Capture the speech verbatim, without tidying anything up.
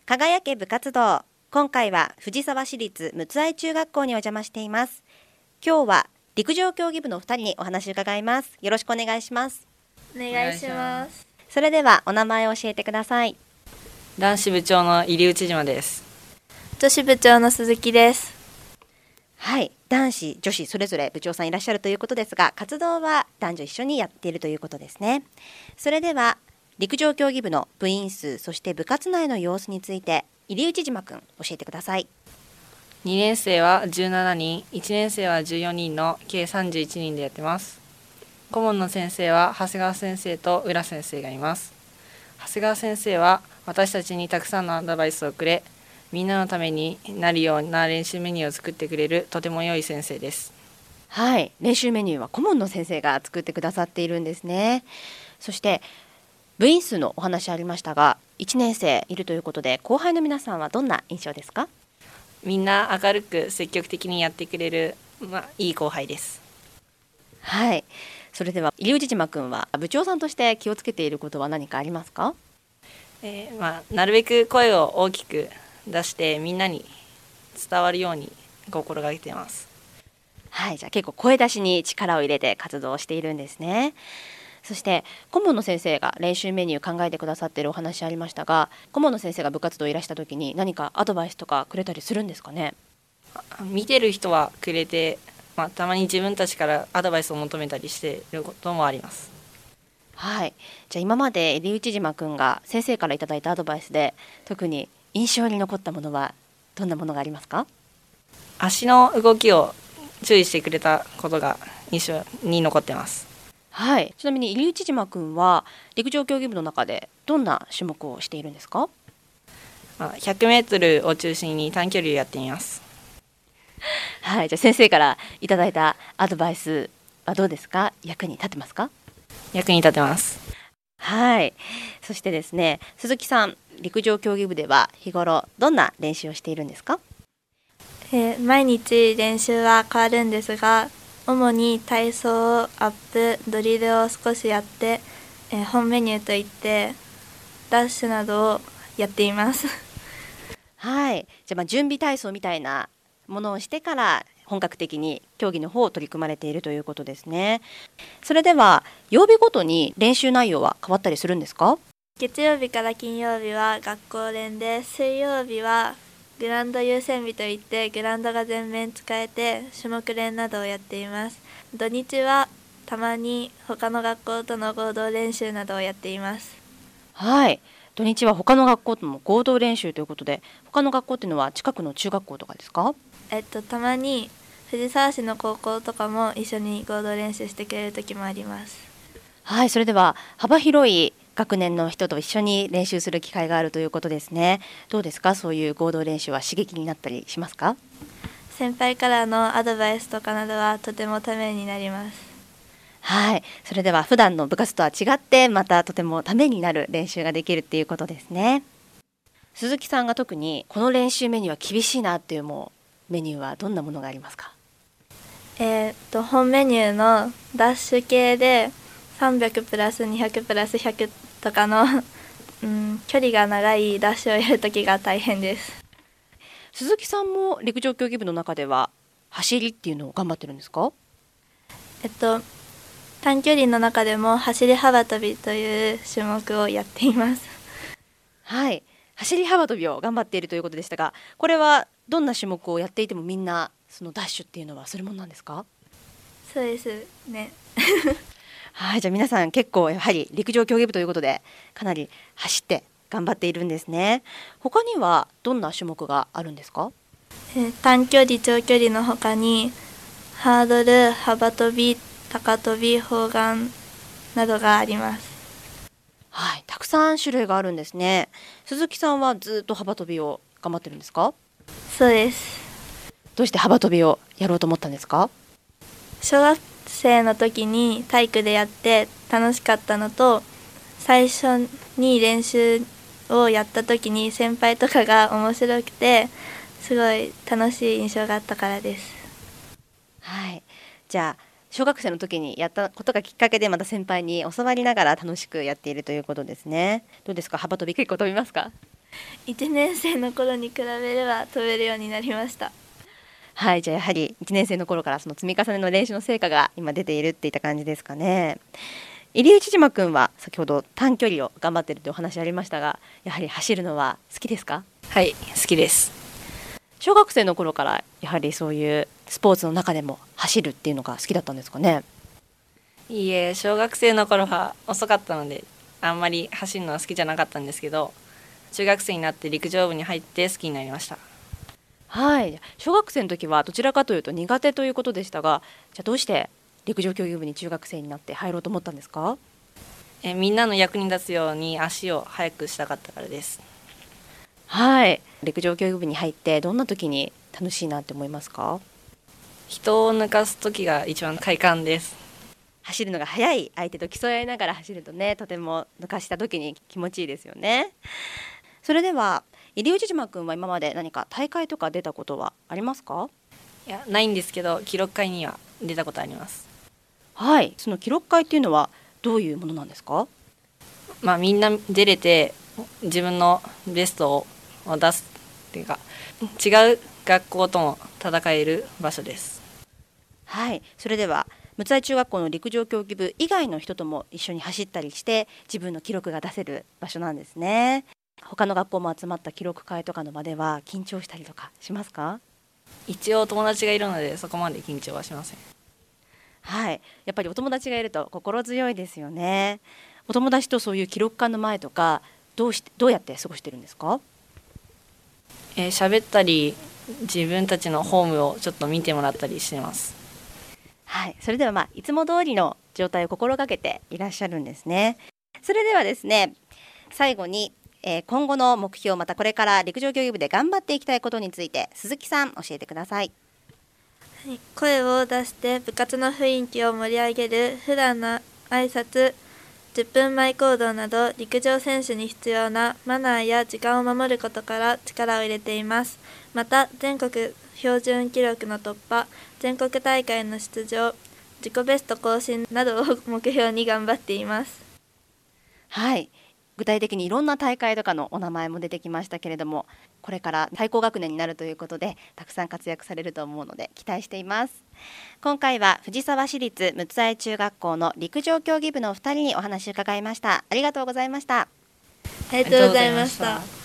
輝け部活動。今回は藤沢市立陸奥愛中学校にお邪魔しています。今日は陸上競技部のふたりにお話を伺います。よろしくお願いします。 お願いします。 それではお名前を教えてください。 男子部長の入内島です。 女子部長の鈴木です。 はい、男子女子それぞれ部長さんいらっしゃるということですが、活動は男女一緒にやっているということですね。それでは陸上競技部の部員数、そして部活内の様子について入内島くん教えてください。 にねん生はじゅうななにん、いちねん生はじゅうよにんの計さんじゅういちにんでやってます。顧問の先生は長谷川先生と浦先生がいます。長谷川先生は私たちにたくさんのアドバイスをくれ、みんなのためになるような練習メニューを作ってくれるとても良い先生です。 はい、練習メニューは顧問の先生が作ってくださっているんですね。そして部員数のお話ありましたが、いちねん生いるということで、後輩の皆さんはどんな印象ですか？ みんな明るく積極的にやってくれる、まあ、いい後輩です。 はい、それでは入内島くんは部長さんとして気をつけていることは何かありますか？ えーまあ、なるべく声を大きく出してみんなに伝わるように心がけています。 はい、じゃあ結構声出しに力を入れて活動しているんですね。そして顧問の先生が練習メニュー考えてくださっているお話ありましたが、顧問の先生が部活動いらした時に何かアドバイスとかくれたりするんですかね？ 見てる人はくれて、まあ、たまに自分たちからアドバイスを求めたりしていることもあります。 はい、じゃあ今まで入内島くんが先生からいただいたアドバイスで特に印象に残ったものはどんなものがありますか？ 足の動きを注意してくれたことが印象に残ってます。 はい、ちなみに入内島くんは陸上競技部の中でどんな種目をしているんですか？ まあ、ひゃくメートルを中心に短距離をやっています。 はい、じゃあ先生からいただいたアドバイスはどうですか？役に立ってますか？ 役に立てます。 はい、そしてですね、鈴木さん、陸上競技部では日頃どんな練習をしているんですか？ えー毎日練習は変わるんですが、主に体操、アップ、ドリルを少しやって、えー本メニューといってダッシュなどをやっています。 はい、じゃあまあ準備体操みたいなものをしてから本格的に競技の方を取り組まれているということですね。それでは曜日ごとに練習内容は変わったりするんですか？ 月曜日から金曜日は学校練で、水曜日はグラウンド優先日といってグラウンドが全面使えて種目練などをやっています。土日はたまに他の学校との合同練習などをやっています。 はい、土日は他の学校とも合同練習ということで、他の学校っていうのは近くの中学校とかですか？ えっとたまに藤沢市の高校とかも一緒に合同練習してくれる時もあります。 はい、それでは幅広い学年の人と一緒に練習する機会があるということですね。どうですか？そういう合同練習は刺激になったりしますか？ 先輩からのアドバイスとかなどはとてもためになります。 はい、それでは普段の部活とは違ってまたとてもためになる練習ができるっていうことですね。鈴木さんが特にこの練習メニューは厳しいなっていうもうメニューはどんなものがありますか？ えーっと本メニューのダッシュ系でさんびゃくプラスにひゃくプラスひゃくとかの、うん、距離が長いダッシュをやるときが大変です。 鈴木さんも陸上競技部の中では走りっていうのを頑張ってるんですか？ えっと短距離の中でも走り幅跳びという種目をやっています。 はい、走り幅跳びを頑張っているということでしたが、これはどんな種目をやっていてもみんなそのダッシュっていうのはするものなんですか？ そうですね。 はい、じゃあ皆さん結構やはり陸上競技部ということでかなり走って頑張っているんですね。他にはどんな種目があるんですか？ えー短距離長距離の他にハードル、幅跳び、高跳び、砲丸などがあります。 はい、たくさん種類があるんですね。鈴木さんはずっと幅跳びを頑張ってるんですか？ そうです。 どうして幅跳びをやろうと思ったんですか？ 小学生の時に体育でやって楽しかったのと、最初に練習をやった時に先輩とかが面白くてすごい楽しい印象があったからです。 はい、じゃあ小学生の時にやったことがきっかけでまた先輩に教わりながら楽しくやっているということですね。どうですか？幅跳び結構飛びますか？ いちねん生の頃に比べれば飛べるようになりました。 はい、じゃあやはりいちねん生の頃からその積み重ねの練習の成果が今出ているっていった感じですかね。入内島くんは先ほど短距離を頑張っているというお話ありましたが、やはり走るのは好きですか？ はい、好きです。 小学生の頃からやはりそういうスポーツの中でも走るっていうのが好きだったんですかね？ いいえ、小学生の頃は遅かったのであんまり走るのは好きじゃなかったんですけど、中学生になって陸上部に入って好きになりました。 はい、小学生の時はどちらかというと苦手ということでしたが、じゃあどうして陸上競技部に中学生になって入ろうと思ったんですか？ えみんなの役に立つように足を速くしたかったからです。 はい、陸上競技部に入ってどんな時に楽しいなって思いますか？ 人を抜かす時が一番快感です。 走るのが速い相手と競い合いながら走るとね、とても抜かした時に気持ちいいですよね。それでは入内島くんは今まで何か大会とか出たことはありますか？ いや、ないんですけど記録会には出たことあります。 はい、その記録会っていうのはどういうものなんですか？ まあみんな出れて自分のベストを出すっていうか、違う学校とも戦える場所です。 はい、それでは六愛中学校の陸上競技部以外の人とも一緒に走ったりして自分の記録が出せる場所なんですね。他の学校も集まった記録会とかの場では緊張したりとかしますか？ 一応友達がいるのでそこまで緊張はしません。 はい、やっぱりお友達がいると心強いですよね。お友達とそういう記録会の前とかどうしてどうやって過ごしてるんですか？ えー、喋ったり自分たちのホームをちょっと見てもらったりしてます。 はい、それではまあいつも通りの状態を心がけていらっしゃるんですね。それではですね、最後に、えー、今後の目標、またこれから陸上競技部で頑張っていきたいことについて鈴木さん教えてください。 はい、声を出して部活の雰囲気を盛り上げる普段の挨拶、じゅっぷんまえ行動など陸上選手に必要なマナーや時間を守ることから力を入れています。また全国標準記録の突破、全国大会の出場、自己ベスト更新などを目標に頑張っています。 はい、具体的にいろんな大会とかのお名前も出てきましたけれども、これから対抗学年になるということでたくさん活躍されると思うので期待しています。今回は藤沢市立六愛中学校の陸上競技部のお二人にお話を伺いました。ありがとうございました。 ありがとうございました。